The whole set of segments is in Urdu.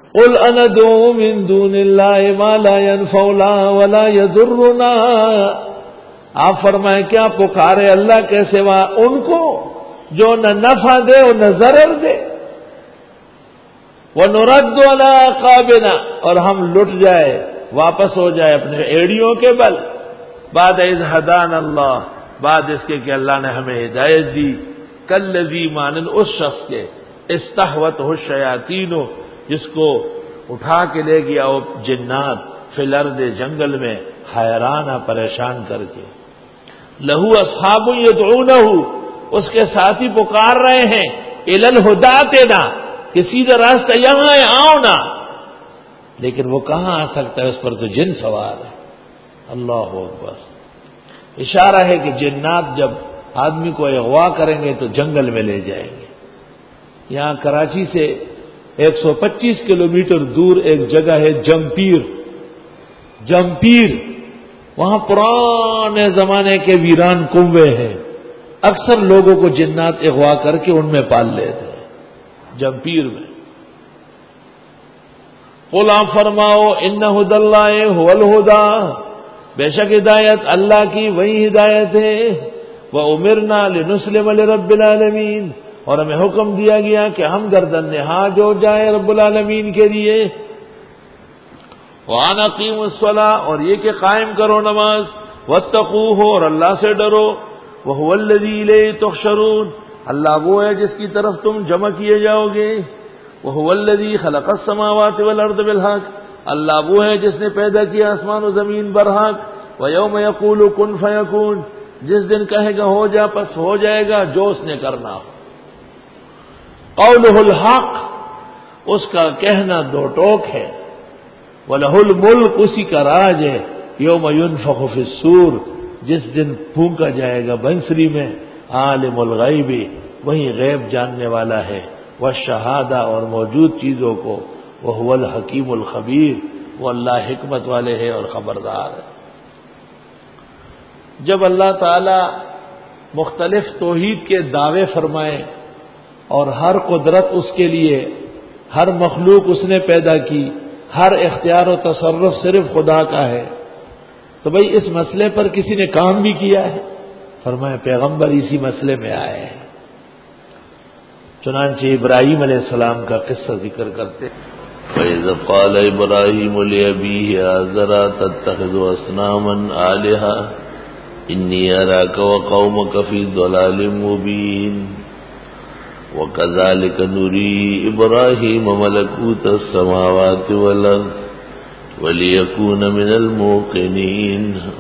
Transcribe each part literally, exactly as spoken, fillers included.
قل اندعو من دون اللہ ما لا ينفعنا ولا يضرنا، آپ فرمائیں کیا پکارے اللہ کے سوا ان کو جو نہ نفع دے اور نہ ضرر دے، وَنُرَدُّ عَلَىٰ أَعْقَابِنَا، اور ہم لٹ جائے واپس ہو جائے اپنے ایڑیوں کے بل، بعد اذ ہدانا اللہ، بعد اس کے کہ اللہ نے ہمیں ہدایت دی، کالذی مانند اس شخص کے استحوتہ الشیاطین، جس کو اٹھا کے لے گیا وہ جنات فی الارض، جنگل میں، حیرانہ پریشان کر کے، لہو اصحاب یدعونہ، اس کے ساتھی پکار رہے ہیں، الی الہدی اتنا، کہ سیدھا راستہ یہاں ہے، آؤ نا، لیکن وہ کہاں آ سکتا ہے، اس پر تو جن سوار ہے۔ اللہ اکبر، اشارہ ہے کہ جنات جب آدمی کو اغوا کریں گے تو جنگل میں لے جائیں گے۔ یہاں کراچی سے ایک سو پچیس کلومیٹر دور ایک جگہ ہے جمپیر، جمپیر، وہاں پرانے زمانے کے ویران کنویں ہیں، اکثر لوگوں کو جنات اغوا کر کے ان میں پال لیتے ہیں، جمپیر میں۔ قل آپ فرماؤ ان ھدی اللہ ھو الھدی، بے شک ہدایت اللہ کی وہی ہدایت ہے، وَأُمِرْنَا لِنُسْلِمَ لِرَبِّ الْعَالَمِينَ، اور ہمیں حکم دیا گیا کہ ہم گردن نہاد ہو جائیں رب العالمین کے لیے، وَأَنْ أَقِيمُوا الصَّلَاةَ، اور یہ کہ قائم کرو نماز، وَاتَّقُوهُ، اور اللہ سے ڈرو، وَهُوَ الَّذِي إِلَيْهِ تُحْشَرُونَ، اللہ وہ ہے جس کی طرف تم جمع کیے جاؤ گے، وَهُوَ الَّذِي خَلَقَ السَّمَاوَاتِ وَالْأَرْضَ بِالْحَقِّ، اللہ وہ ہے جس نے پیدا کیا آسمان و زمین برحق، وَيَوْمَ يَقُولُ كُن فَيَكُونُ، جس دن کہے گا ہو جا پس ہو جائے گا جو اس نے کرنا ہو، قَوْلُهُ الْحَقُّ، اس کا کہنا دو ٹوک ہے، وَلَهُ الْمُلْكُ، اسی کا راج ہے، يَوْمَ يُنفَخُ فِي الصُّورِ، جس دن پھونکا جائے گا بنسری میں، عالم الغیب، وہی غیب جاننے والا ہے، والشہادہ، اور موجود چیزوں کو، وَهُوَ الْحَكِيمُ الْخَبِيرُ، وہ اللہ حکمت والے ہے اور خبردار ہے۔ جب اللہ تعالی مختلف توحید کے دعوے فرمائے اور ہر قدرت اس کے لیے، ہر مخلوق اس نے پیدا کی، ہر اختیار و تصرف صرف خدا کا ہے، تو بھئی اس مسئلے پر کسی نے کام بھی کیا ہے؟ فرمائے پیغمبر اسی مسئلے میں آئے ہیں۔ چنانچہ ابراہیم علیہ السلام کا قصہ ذکر کرتے، وَإِذْ قَالَ إِبْرَاهِيمُ لِأَبِيهِ آزَرَ أَتَتَّخِذُ أَصْنَامًا آلِهَةً إِنِّي أَرَاكَ وَقَوْمَكَ فِي ضَلَالٍ مُّبِينٍ وَكَذَلِكَ نُرِي إِبْرَاهِيمَ مَلَكُوتَ السَّمَاوَاتِ وَالْأَرْضِ وَلِيَكُونَ مِنَ الْمُوقِنِينَ۔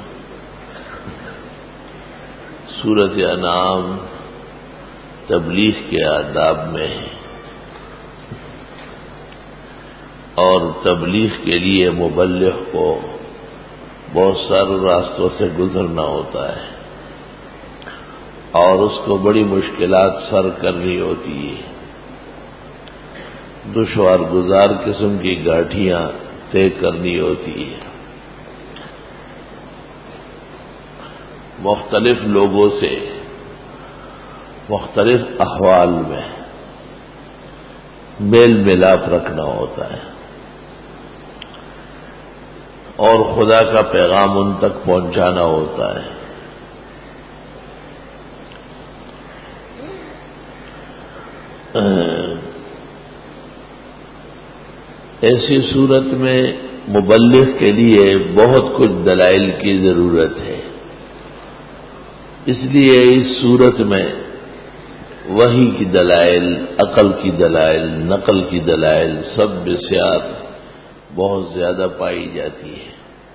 سورۃ انعام تبلیغ کے آداب میں ہے، اور تبلیغ کے لیے مبلغ کو بہت سارے راستوں سے گزرنا ہوتا ہے، اور اس کو بڑی مشکلات سر کرنی ہوتی ہے، دشوار گزار قسم کی گھاٹیاں طے کرنی ہوتی ہے، مختلف لوگوں سے مختلف احوال میں میل ملاپ رکھنا ہوتا ہے، اور خدا کا پیغام ان تک پہنچانا ہوتا ہے۔ ایسی صورت میں مبلغ کے لیے بہت کچھ دلائل کی ضرورت ہے، اس لیے اس صورت میں وحی کی دلائل، عقل کی دلائل، نقل کی دلائل سب بسیار بہت زیادہ پائی جاتی ہے،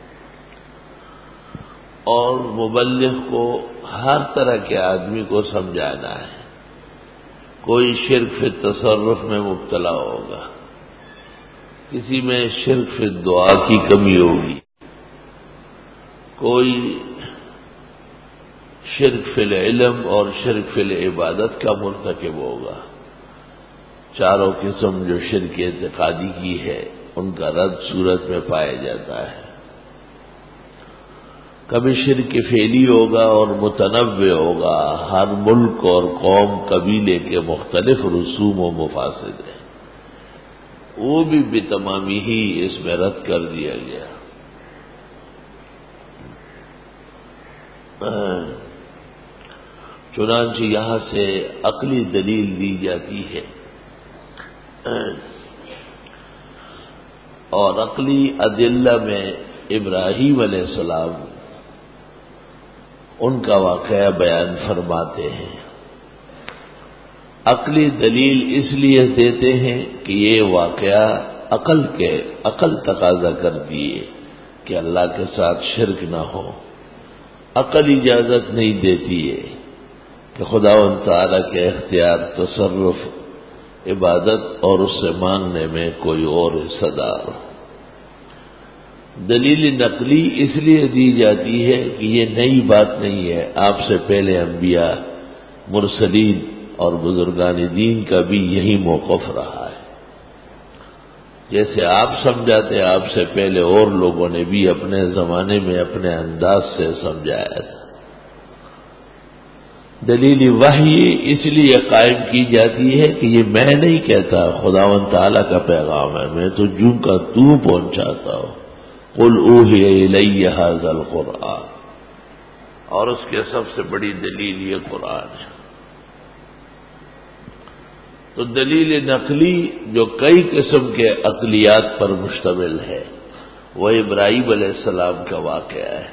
اور مبلغ کو ہر طرح کے آدمی کو سمجھانا ہے۔ کوئی شرک فی تصرف میں مبتلا ہوگا، کسی میں شرک فی دعا کی کمی ہوگی، کوئی شرک فی العلم اور شرک فی العبادت کا مرتکب ہوگا۔ چاروں قسم جو شرک اعتقادی کی ہے ان کا رد صورت میں پایا جاتا ہے۔ کبھی شرک فعلی ہوگا اور متنوع ہوگا، ہر ملک اور قوم قبیلے کے مختلف رسوم و مفاسد ہیں، وہ بھی بتمامی ہی اس میں رد کر دیا گیا۔ چنانچہ یہاں سے عقلی دلیل دی جاتی ہے، اور عقلی ادلہ میں ابراہیم علیہ السلام ان کا واقعہ بیان فرماتے ہیں۔ عقلی دلیل اس لیے دیتے ہیں کہ یہ واقعہ عقل کے عقل تقاضا کر دیے کہ اللہ کے ساتھ شرک نہ ہو۔ عقل اجازت نہیں دیتی ہے کہ خداوند تعالیٰ کے اختیار، تصرف، عبادت اور اس سے مانگنے میں کوئی اور حصہ دار ہو۔ دلیل نقلی اس لیے دی جاتی ہے کہ یہ نئی بات نہیں ہے، آپ سے پہلے انبیاء، مرسلین اور بزرگان دین کا بھی یہی موقف رہا ہے۔ جیسے آپ سمجھاتے، آپ سے پہلے اور لوگوں نے بھی اپنے زمانے میں اپنے انداز سے سمجھایا تھا۔ دلیل وحی اس لیے قائم کی جاتی ہے کہ یہ میں نہیں کہتا، خداوند تعالیٰ کا پیغام ہے، میں تو جوں کا توں پہنچاتا ہوں۔ قل اوحی الی ھذا القرآن، اور اس کے سب سے بڑی دلیل یہ قرآن ہے۔ تو دلیل نقلی جو کئی قسم کے عقلیات پر مشتمل ہے، وہ ابراہیم علیہ السلام کا واقعہ ہے۔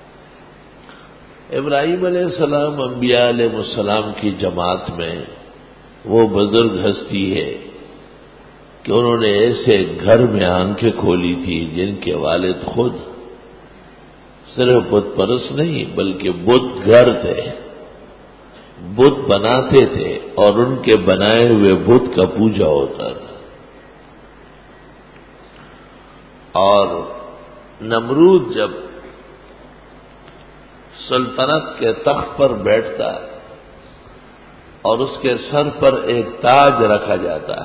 ابراہیم علیہ السلام انبیاء علیہ السلام کی جماعت میں وہ بزرگ ہستی ہے کہ انہوں نے ایسے گھر میں آنکھیں کھولی تھی جن کے والد خود صرف بت پرست نہیں بلکہ بت گھر تھے، بت بناتے تھے اور ان کے بنائے ہوئے بت کا پوجا ہوتا تھا۔ اور نمرود جب سلطنت کے تخت پر بیٹھتا اور اس کے سر پر ایک تاج رکھا جاتا،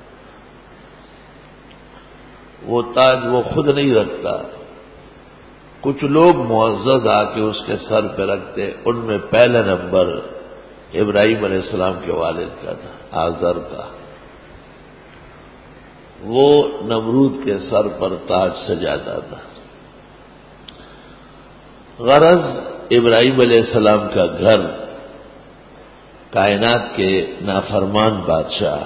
وہ تاج وہ خود نہیں رکھتا، کچھ لوگ معزز آ کے اس کے سر پہ رکھتے، ان میں پہلا نمبر ابراہیم علیہ السلام کے والد کا تھا، آزر کا۔ وہ نمرود کے سر پر تاج سجاتا تھا۔ غرض ابراہیم علیہ السلام کا گھر کائنات کے نافرمان بادشاہ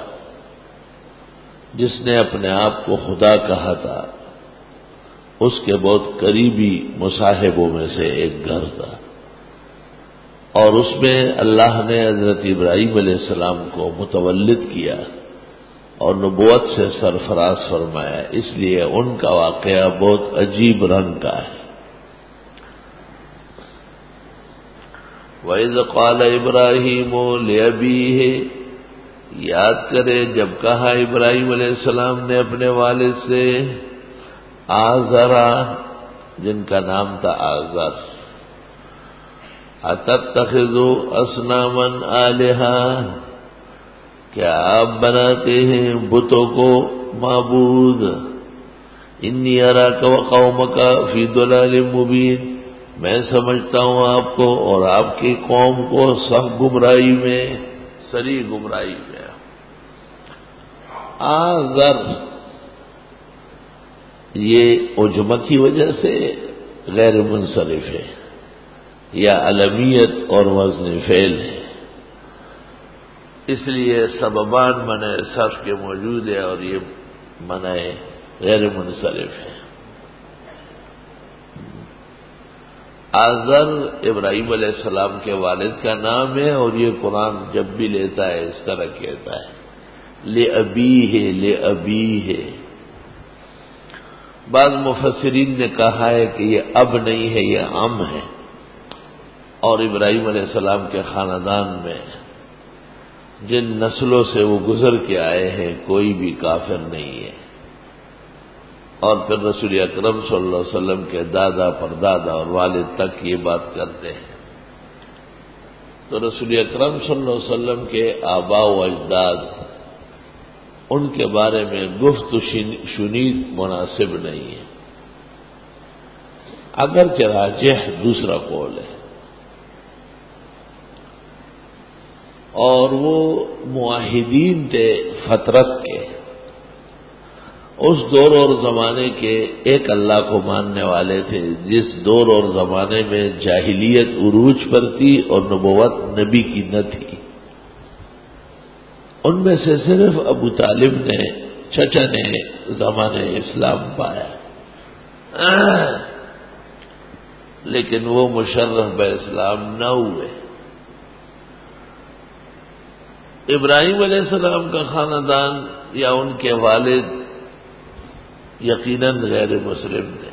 جس نے اپنے آپ کو خدا کہا تھا، اس کے بہت قریبی مصاحبوں میں سے ایک گھر تھا، اور اس میں اللہ نے حضرت ابراہیم علیہ السلام کو متولد کیا اور نبوت سے سرفراز فرمایا، اس لیے ان کا واقعہ بہت عجیب رنگ کا ہے۔ وَإِذْ قَالَ إِبْرَاهِيمُ لِأَبِيهِ، یاد کرے جب کہا ابراہیم علیہ السلام نے اپنے والد سے، آزرا جن کا نام تھا آزر، أَتَتَّخِذُ أَصْنَامًا آلِهَةً، کیا آپ بناتے ہیں بتوں کو معبود؟ إِنِّي أَرَاكَ وَقَوْمَكَ فِي ضَلَالٍ مُبِينٍ، میں سمجھتا ہوں آپ کو اور آپ کی قوم کو سخت گمراہی میں، سری گمراہی میں۔ آزر یہ عجمت کی وجہ سے غیر منصرف ہے یا علمیت اور وزن فعل ہے، اس لیے سببان منع صرف کے موجود ہے اور یہ منع غیر منصرف ہے۔ آزر ابراہیم علیہ السلام کے والد کا نام ہے، اور یہ قرآن جب بھی لیتا ہے اس طرح کہتا ہے لِأَبِيهِ لِأَبِيهِ۔ بعض مفسرین نے کہا ہے کہ یہ اب نہیں ہے، یہ ام ہے، اور ابراہیم علیہ السلام کے خاندان میں جن نسلوں سے وہ گزر کے آئے ہیں کوئی بھی کافر نہیں ہے، اور پھر رسول اکرم صلی اللہ علیہ وسلم کے دادا پردادا اور والد تک یہ بات کرتے ہیں، تو رسول اکرم صلی اللہ علیہ وسلم کے آباء و اجداد ان کے بارے میں گفت و شنید مناسب نہیں ہے، اگرچہ راجح دوسرا قول ہے، اور وہ معاہدین تھے فطرت کے، اس دور اور زمانے کے ایک اللہ کو ماننے والے تھے جس دور اور زمانے میں جاہلیت عروج پر تھی اور نبوت نبی کی نہ تھی۔ ان میں سے صرف ابو طالب نے چچا نے زمانے اسلام پایا، لیکن وہ مشرف بہ اسلام نہ ہوئے۔ ابراہیم علیہ السلام کا خاندان یا ان کے والد یقیناً غیر مسلم تھے۔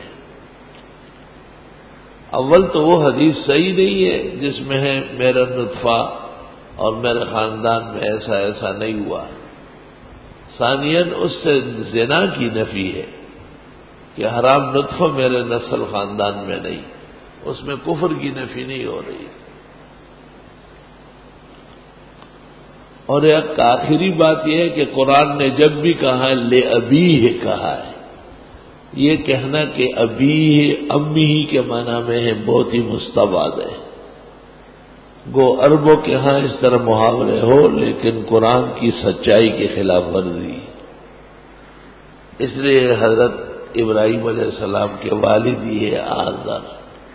اول تو وہ حدیث صحیح نہیں ہے جس میں ہے میرا نطفہ اور میرے خاندان میں ایسا ایسا نہیں ہوا۔ ثانیاً اس سے زنا کی نفی ہے کہ حرام نطفہ میرے نسل خاندان میں نہیں، اس میں کفر کی نفی نہیں ہو رہی۔ اور ایک آخری بات یہ ہے کہ قرآن نے جب بھی کہا لے ابی ہے کہا ہے، یہ کہنا کہ ابی ہے امی ہی کے معنی میں ہے بہت ہی مستبعد ہے۔ گو عربوں کے ہاں اس طرح محاورے ہو لیکن قرآن کی سچائی کے خلاف ورزی، اس لیے حضرت ابراہیم علیہ السلام کے والد یہ آزر۔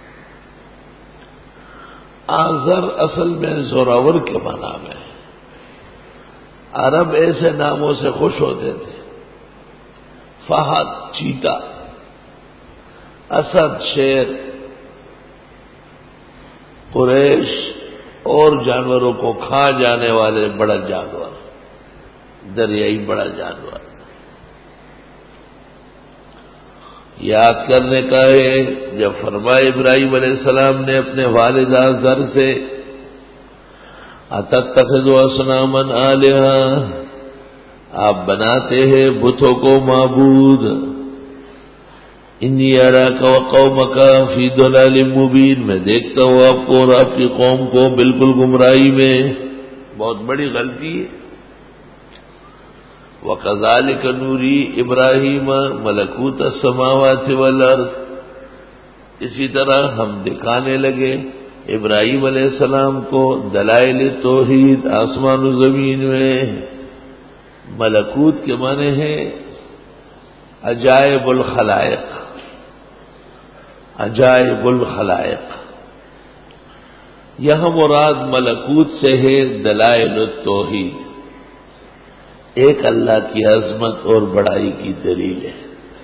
آزر اصل میں زوراور کے معنی میں ہے۔ عرب ایسے ناموں سے خوش ہوتے تھے، فہد چیتا، اسد شیر، قریش اور جانوروں کو کھا جانے والے بڑا جانور، دریائی بڑا جانور۔ یاد کرنے کا ہے جب فرمایا ابراہیم علیہ السلام نے اپنے والد آزر سے اتتخذوا اصناما آلہہ، آپ بناتے ہیں بتوں کو معبود، انی اراک وقومک فی ضلال مبین، میں دیکھتا ہوں آپ کو اور آپ کی قوم کو بالکل گمراہی میں، بہت بڑی غلطی ہے۔ وَكَذَلِكَ نُورِي إِبْرَاهِيمَ مَلَكُوتَ السَّمَاوَاتِ وَالْأَرْضِ، اسی طرح ہم دکھانے لگے ابراہیم علیہ السلام کو دلائل توحید آسمان و زمین میں۔ ملکوت کے معنی ہے عجائب الخلائق، عجائب الخلائق۔ یہاں مراد ملکوت سے ہے دلائل التوحید، ایک اللہ کی عظمت اور بڑائی کی دلیل ہے۔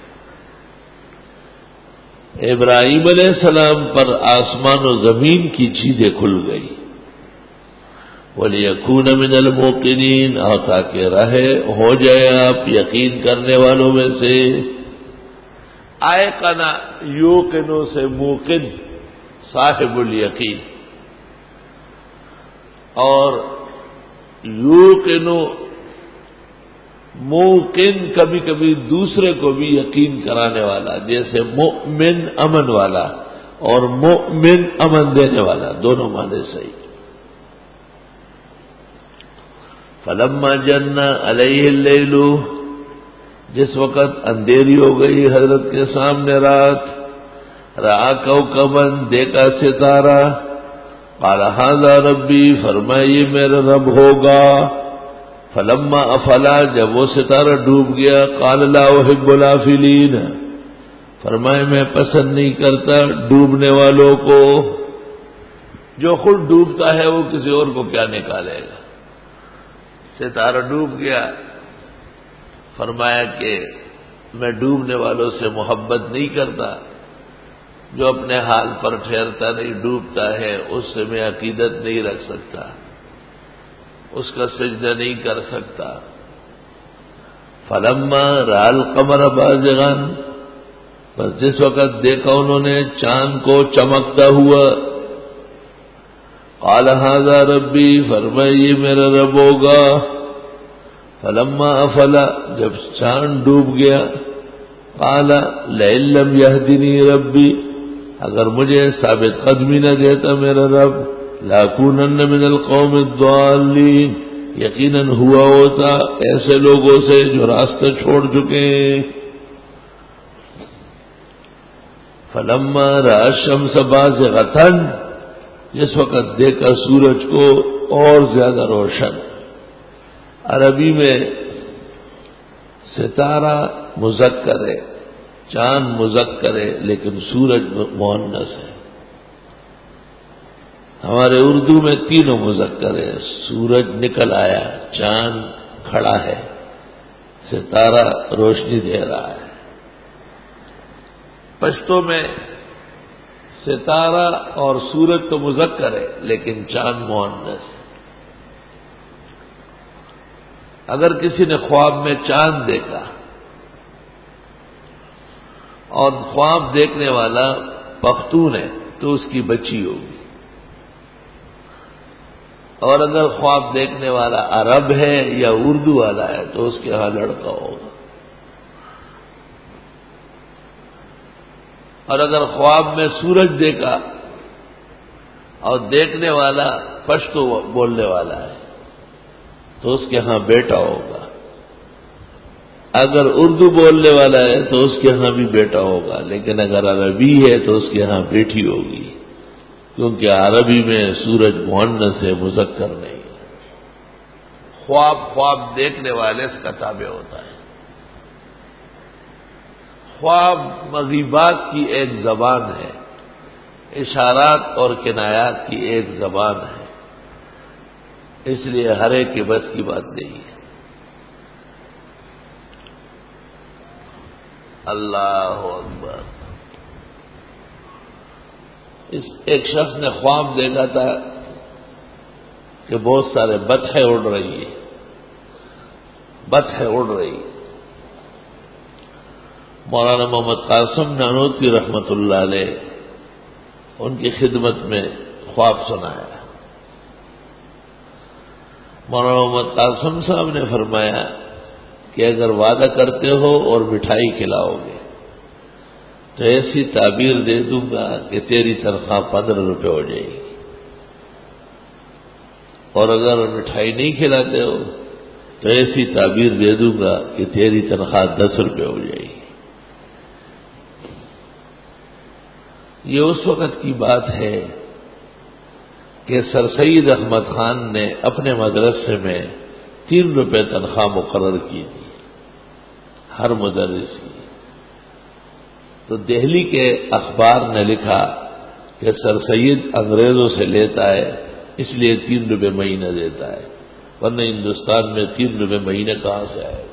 ابراہیم علیہ السلام پر آسمان و زمین کی چیزیں کھل گئی، وَلِيَكُونَ مِنَ الْمُوقِنِينَ، اور تاکہ رہے ہو جائے آپ یقین کرنے والوں میں سے۔ آئقنا یوقنو سے موقن، صاحب الیقین، اور یوقنو موقن کبھی کبھی دوسرے کو بھی یقین کرانے والا، جیسے مؤمن امن والا اور مؤمن امن دینے والا، دونوں معنی صحیح۔ فلما جن علیہ اللیل، جس وقت اندھیری ہو گئی حضرت کے سامنے رات، رآ کوکبا، دیکھا ستارہ، قال ھذا ربی، فرمایا یہ میرا رب ہوگا۔ فلما افلا، جب وہ ستارہ ڈوب گیا، قال لا احب الافلین، فرمایا میں پسند نہیں کرتا ڈوبنے والوں کو، جو خود ڈوبتا ہے وہ کسی اور کو کیا نکالے گا۔ ستارہ ڈوب گیا، فرمایا کہ میں ڈوبنے والوں سے محبت نہیں کرتا، جو اپنے حال پر ٹھہرتا نہیں ڈوبتا ہے اس سے میں عقیدت نہیں رکھ سکتا، اس کا سجدہ نہیں کر سکتا۔ فلما رأى القمر بازغا، بس جس وقت دیکھا انہوں نے چاند کو چمکتا ہوا، قال ھذا ربی، فرمایا یہ میرا رب ہوگا۔ فلما افلا، جب چاند ڈوب گیا، قال لئن لم يهدني ربی، اگر مجھے ثابت قدمی نہ دیتا میرا رب، لاکونن من القوم الضالین، یقیناً ہوا ہوتا ایسے لوگوں سے جو راستہ چھوڑ چکے ہیں۔ فلما رأى الشمس بازغة، جس وقت دیکھا سورج کو اور زیادہ روشن۔ عربی میں ستارہ مذکر ہے، چاند مذکر ہے، لیکن سورج مؤنث ہے۔ ہمارے اردو میں تینوں مذکر ہے، سورج نکل آیا، چاند کھڑا ہے، ستارہ روشنی دے رہا ہے۔ پشتو میں ستارہ اور سورج تو مذکر ہے لیکن چاند مؤنث ہے۔ اگر کسی نے خواب میں چاند دیکھا اور خواب دیکھنے والا پختون ہے تو اس کی بچی ہوگی، اور اگر خواب دیکھنے والا عرب ہے یا اردو والا ہے تو اس کے ہاں لڑکا ہوگا، اور اگر خواب میں سورج دیکھا اور دیکھنے والا پشتو بولنے والا ہے تو اس کے ہاں بیٹا ہوگا، اگر اردو بولنے والا ہے تو اس کے ہاں بھی بیٹا ہوگا، لیکن اگر عربی ہے تو اس کے ہاں بیٹی ہوگی، کیونکہ عربی میں سورج مؤنث ہے، مذکر نہیں ہے۔ خواب خواب دیکھنے والے اس کا تابع ہوتا ہے۔ خواب مغیبات کی ایک زبان ہے، اشارات اور کنایات کی ایک زبان ہے، اس لیے ہر ایک کے بس کی بات نہیں ہے۔ اللہ اکبر۔ اس ایک شخص نے خواب دیکھا تھا کہ بہت سارے بطخیں اڑ رہی ہیں، بطخیں اڑ رہی۔ مولانا محمد قاسم نانوتوی رحمت اللہ علیہ ان کی خدمت میں خواب سنایا۔ مولانا محمد قاسم صاحب نے فرمایا کہ اگر وعدہ کرتے ہو اور مٹھائی کھلاؤ گے تو ایسی تعبیر دے دوں گا کہ تیری تنخواہ پندرہ روپے ہو جائے گی، اور اگر مٹھائی نہیں کھلاتے ہو تو ایسی تعبیر دے دوں گا کہ تیری تنخواہ دس روپے ہو جائے گی۔ یہ اس وقت کی بات ہے کہ سر سید احمد خان نے اپنے مدرسے میں تین روپے تنخواہ مقرر کی تھی ہر مدرس کی، تو دہلی کے اخبار نے لکھا کہ سر سید انگریزوں سے لیتا ہے اس لیے تین روپے مہینہ دیتا ہے، ورنہ ہندوستان میں تین روپے مہینے کہاں سے آئے گا۔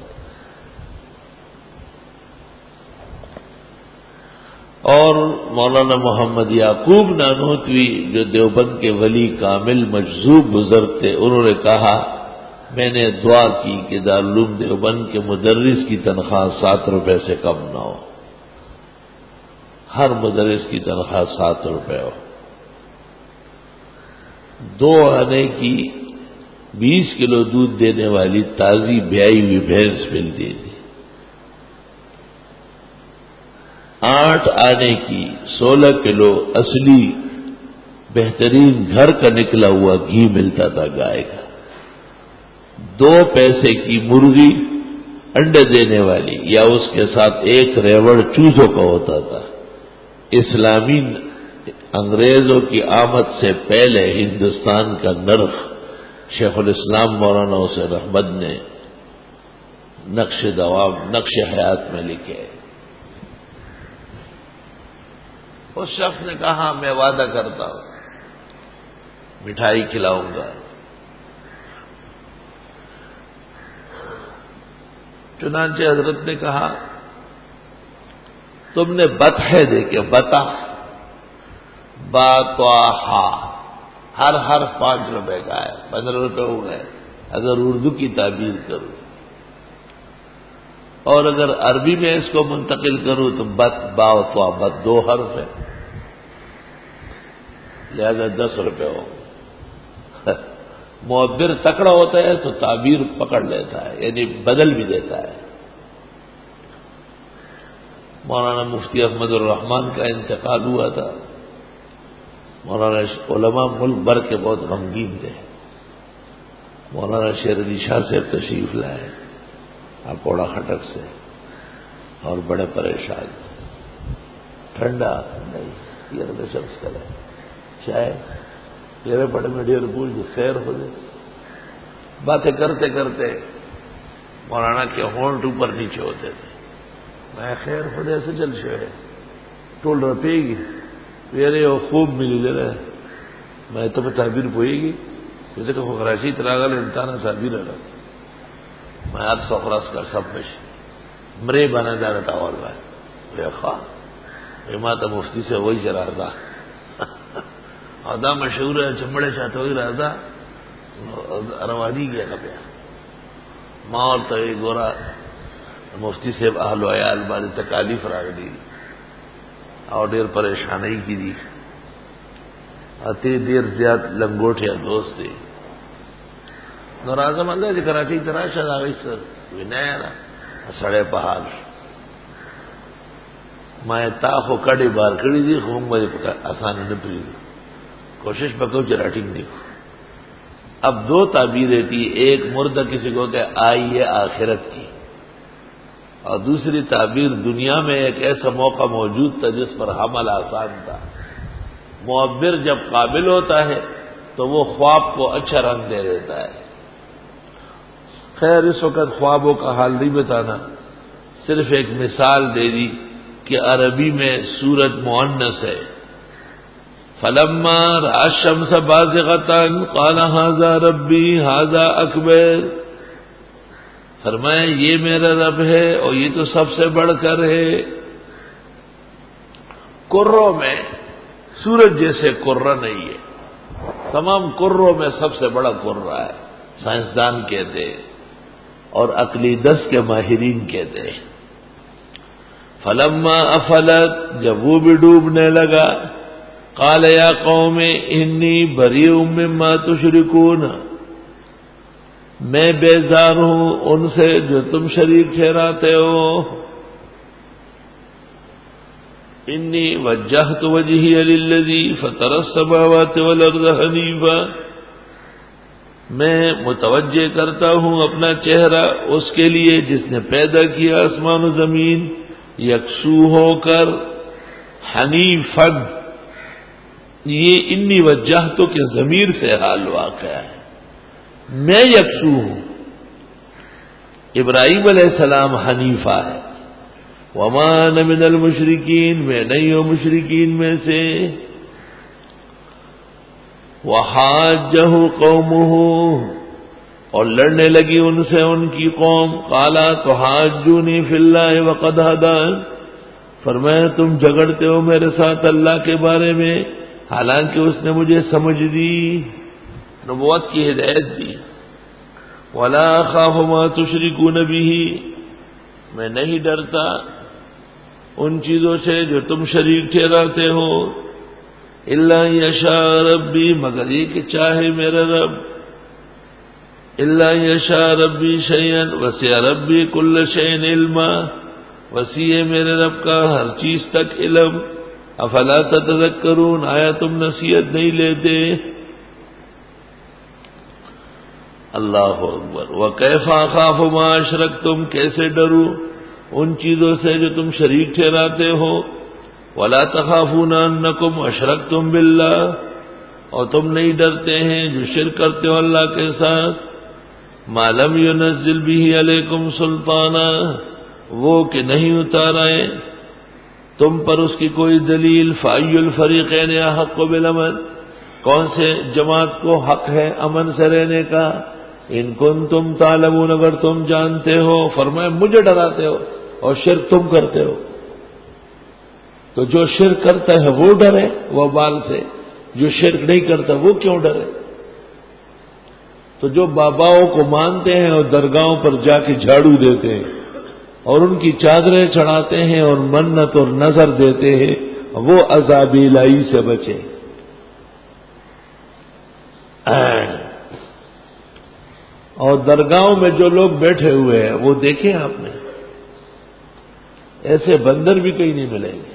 اور مولانا محمد یعقوب نانوتوی جو دیوبند کے ولی کامل مجذوب بزرگ تھے، انہوں نے کہا میں نے دعا کی کہ دارالعلوم دیوبند کے مدرس کی تنخواہ سات روپے سے کم نہ ہو، ہر مدرس کی تنخواہ سات روپے ہو۔ دو آنے کی بیس کلو دودھ دینے والی تازی بیائی ہوئی بھینس ملتی تھی، آٹھ آنے کی سولہ کلو اصلی بہترین گھر کا نکلا ہوا گھی ملتا تھا گائے کا، دو پیسے کی مرغی انڈے دینے والی یا اس کے ساتھ ایک ریوڑ چوزوں کا ہوتا تھا۔ اسلامی انگریزوں کی آمد سے پہلے ہندوستان کا نرخ شیخ الاسلام مولانا حسین احمد نے نقش دوام نقش حیات میں لکھے۔ اس شخص نے کہا میں وعدہ کرتا ہوں مٹھائی کھلاؤں گا۔ چنانچہ حضرت نے کہا تم نے بطخیں دیکھے، بطخ باطوہا، ہر ہر پانچ روپے کا ہے، پندرہ روپے ہو گئے اگر اردو کی تعبیر کروں، اور اگر عربی میں اس کو منتقل کروں تو بت باطوا بت دو حرف ہے، لہذا دس روپے ہو۔ معبر تکڑا ہوتا ہے تو تعبیر پکڑ لیتا ہے، یعنی بدل بھی دیتا ہے۔ مولانا مفتی احمد الرحمان کا انتقال ہوا تھا، مولانا علماء ملک بھر کے بہت غمگین تھے۔ مولانا شیر علی شاہ صاحب تشریف لائے اپوڑا خٹک سے اور بڑے پریشان تھے، ٹھنڈا نہیں یہ تو شخص کرے شاید میرے بڑے میڈیئر بول جو خیر ہو جائے۔ باتیں کرتے کرتے مولانا کے ہونٹ اوپر نیچے ہوتے تھے. میں خیر خدا سے چل شوئے ٹول رپے گی میرے وہ خوب ملی لے رہے میں تو تعبیر پوئے گی جیسے کہ کراچی تراغل انتانا تعبیر رہا میں آپ سوخراس کر سب میں مرے بنا جا رہا تھا اور بھائی خواہ ماں تو مفتی سے وہی چلا تھا ادا مشہور ہے چمڑے چاہتے ہوئی رہا تھا روانی کیا کبھی ماں اور تو گورا مفتی صاحب اہل و عیال باری تکالیف راگ دی اور دیر پریشانی کی دی اتی دیر زیاد لنگوٹیا دوست دی نور اعظم اللہ جی کراچی تراشا آگئی سر ونایا نا سڑے پہاڑ میں تاخو کڑی بار کڑی دی خون بھائی آسانی نہ پری دی کوشش پکو چراٹنگ دی. اب دو تعبیریں تھی ایک مردہ کسی کو کہ آئی ہے آخرت کی اور دوسری تعبیر دنیا میں ایک ایسا موقع موجود تھا جس پر حمل آسان تھا. معبر جب قابل ہوتا ہے تو وہ خواب کو اچھا رنگ دے دیتا ہے. خیر اس وقت خوابوں کا حال نہیں بتانا صرف ایک مثال دے دی کہ عربی میں صورت مؤنث ہے. فلما رأى الشمس بازغة قال هذا ربي هذا اکبر فرمایا یہ میرا رب ہے اور یہ تو سب سے بڑھ کر ہے. کروں میں سورج جیسے کرہ نہیں ہے تمام کروں میں سب سے بڑا کرہ ہے سائنسدان کہتے اور عقلی دس کے ماہرین کہتے. فلما افلت جب وہ بھی ڈوبنے لگا قال یا قوم انی بریء مما تشرکون میں بیزار ہوں ان سے جو تم شریک ٹھہراتے ہو. انی وجہت وجہی للذی فطر السماوات والارض حنیفا میں متوجہ کرتا ہوں اپنا چہرہ اس کے لیے جس نے پیدا کیا آسمان و زمین یکسو ہو کر حنیفا یہ انی وجہتو کے ضمیر سے حال واقع ہے. میں یکسو ہوں. ابراہیم علیہ السلام حنیفہ ہے. وما انا من المشرکین میں نہیں ہوں مشرکین میں سے. وحاجہ قومہ اور لڑنے لگی ان سے ان کی قوم. قالا تحاجونی فی اللہ وقد ہدان فرمایا تم جھگڑتے ہو میرے ساتھ اللہ کے بارے میں حالانکہ اس نے مجھے سمجھ دی نبوت کی ہدایت دی. ولا اخاف ما تشركون به میں نہیں ڈرتا ان چیزوں سے جو تم شریک ٹھہراتے ہو. الا یشاء ربی مگر یہ کہ چاہے میرا رب. الا یشاء ربی شیئا وسع ربی کل شیء علما وسیع میرے رب کا ہر چیز تک علم. افلا تتذکرون آیا تم نصیحت نہیں لیتے. اللہ اکبر. وکیف اخاف ما اشرکتم کیسے ڈروں ان چیزوں سے جو تم شریک ٹھہراتے ہو. ولا تخافون انکم اشرکتم باللہ اور تم نہیں ڈرتے ہیں جو شرک کرتے ہو اللہ کے ساتھ. ما لم ينزل به علیکم سلطانا وہ کہ نہیں اتارائے تم پر اس کی کوئی دلیل. فای الفریقین احق بالامن کون سے جماعت کو حق ہے امن سے رہنے کا. ان کنتم تعلمون اگر تم جانتے ہو. فرمایا مجھے ڈراتے ہو اور شرک تم کرتے ہو. تو جو شرک کرتا ہے وہ ڈرے وہ بال سے, جو شرک نہیں کرتا وہ کیوں ڈرے. تو جو باباؤں کو مانتے ہیں اور درگاہوں پر جا کے جھاڑو دیتے ہیں اور ان کی چادریں چڑھاتے ہیں اور منت اور نظر دیتے ہیں وہ عذاب الہی سے بچے. اور درگاہوں میں جو لوگ بیٹھے ہوئے ہیں وہ دیکھیں آپ نے ایسے بندر بھی کہیں نہیں ملیں گے.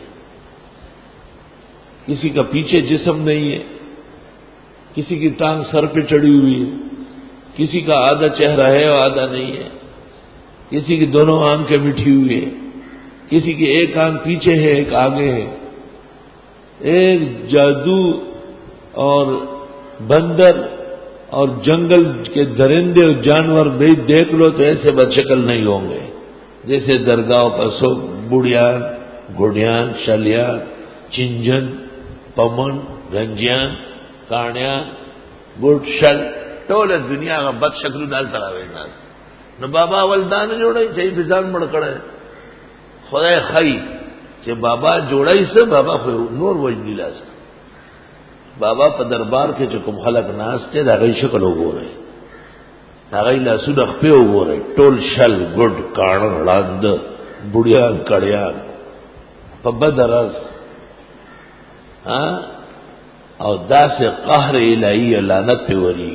کسی کا پیچھے جسم نہیں ہے, کسی کی ٹانگ سر پہ چڑھی ہوئی ہے, کسی کا آدھا چہرہ ہے اور آدھا نہیں ہے, کسی کی دونوں آنکھیں مٹھی ہوئی ہے, کسی کی ایک آنکھ پیچھے ہے ایک آگے ہے. ایک جادو اور بندر اور جنگل کے درندے اور جانور بھی دیکھ لو تو ایسے بدشکل نہیں ہوں گے جیسے درگاہوں پر سو بڑیان، گھڑیان، شلیان، چنجن، پمن، گنجیان، کاڑیاں، گڑ شل ٹول دنیا کا بد شکل ڈال تراوے ناس نہ بابا ولدان جوڑے چاہیے بزان مڑکڑے خدا خائی کہ بابا جوڑا ہی سے بابا نور وجنی لاس بابا پا دربار کے چکم خلق ناس تے دا غی شکل ہو گو رہے دا غی لاسو دخپے ہو گو رہے ٹول شل گڑ کاڑن لاند بڑیان کڑیان پا بدرز ہاں او دا سے قہر الہی لعنت پہ وری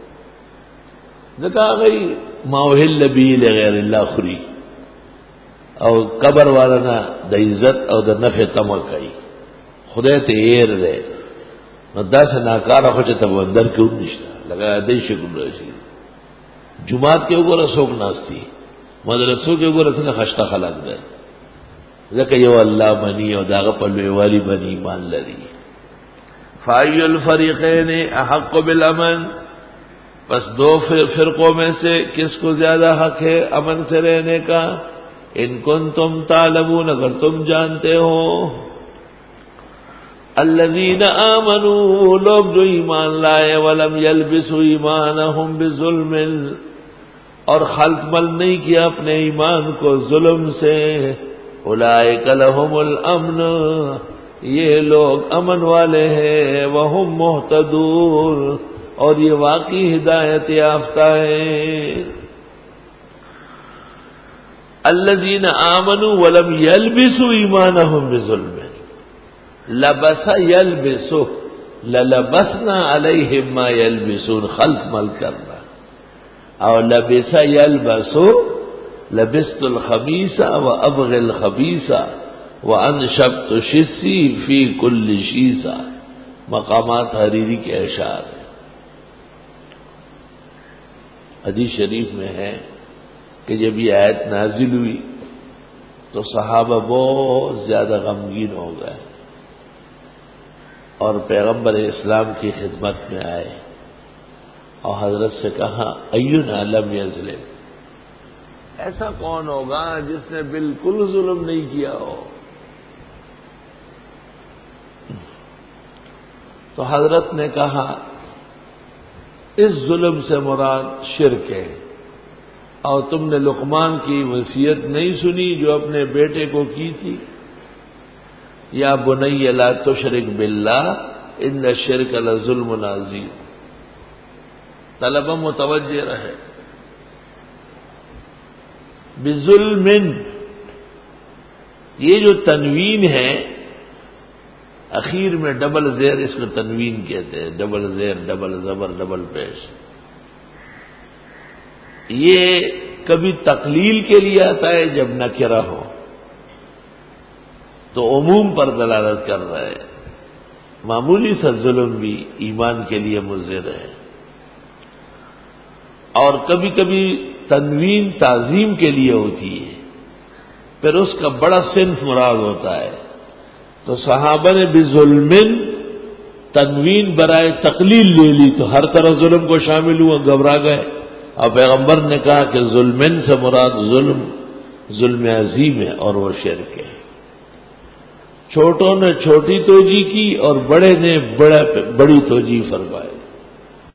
دکا غی ماوہل بی لغیر اللہ خری او قبر والا نا دا عزت او دا نفع تمکائی خدای تے ایر دے دا سے ناکارا خوچتا وہ اندر کیوں نشتا لگا دی شکل رسی جماعت کے اوگو رسوک ناستی مدرسوں کے اوگو رسنا خشتا خلق دے لکہ یو اللہ منی او داغا پلوے والی بنی ایمان لری فائی الفریقین احق بالامن پس دو فرقوں میں سے کس کو زیادہ حق ہے امن سے رہنے کا ان کنتم تعلمون اگر تم جانتے ہو الذین آمنوا وہ لوگ جو ایمان لائے ولم یلبسوا ایمانہم بظلم اور خلط مل نہیں کیا اپنے ایمان کو ظلم سے اولئک لہم الامن یہ لوگ امن والے ہیں وہم مہتدون اور یہ واقعی ہدایت یافتہ ہیں الذین آمنوا ولم یلبسوا ایمانہم بظلم لبس یلبسو للبسنا علیہم ما یلبسون خلق مل کرنا او لبس یلبسو لبست الخبیث و ابغ الخبیث و انشبت شسی فی کل شیسا مقامات حریری کے اشعار ہیں حدیث شریف میں ہے کہ جب یہ آیت نازل ہوئی تو صحابہ بہت زیادہ غمگین ہو گئے اور پیغمبر اسلام کی خدمت میں آئے اور حضرت سے کہا اینا لم یظلم ایسا کون ہوگا جس نے بالکل ظلم نہیں کیا ہو تو حضرت نے کہا اس ظلم سے مراد شرک ہے اور تم نے لقمان کی وصیت نہیں سنی جو اپنے بیٹے کو کی تھی یا بنی لا تشرک باللہ ان الشرک لظلم عظیم طلبہ متوجہ رہے بظلم یہ جو تنوین ہے اخیر میں ڈبل زیر اس کو تنوین کہتے ہیں ڈبل زیر ڈبل زبر ڈبل پیش یہ کبھی تقلیل کے لیے آتا ہے جب نکرہ ہو تو عموم پر دلالت کر رہا ہے معمولی سا ظلم بھی ایمان کے لیے مضر ہے اور کبھی کبھی تنوین تعظیم کے لیے ہوتی ہے پھر اس کا بڑا صنف مراد ہوتا ہے تو صحابہ نے بظلم تنوین برائے تقلیل لے لی تو ہر طرح ظلم کو شامل ہوا گھبرا گئے اور پیغمبر نے کہا کہ ظلم سے مراد ظلم ظلم عظیم ہے اور وہ شرک ہے چھوٹوں نے چھوٹی توجیہ کی اور بڑے نے بڑا بڑی توجیہ فرمائی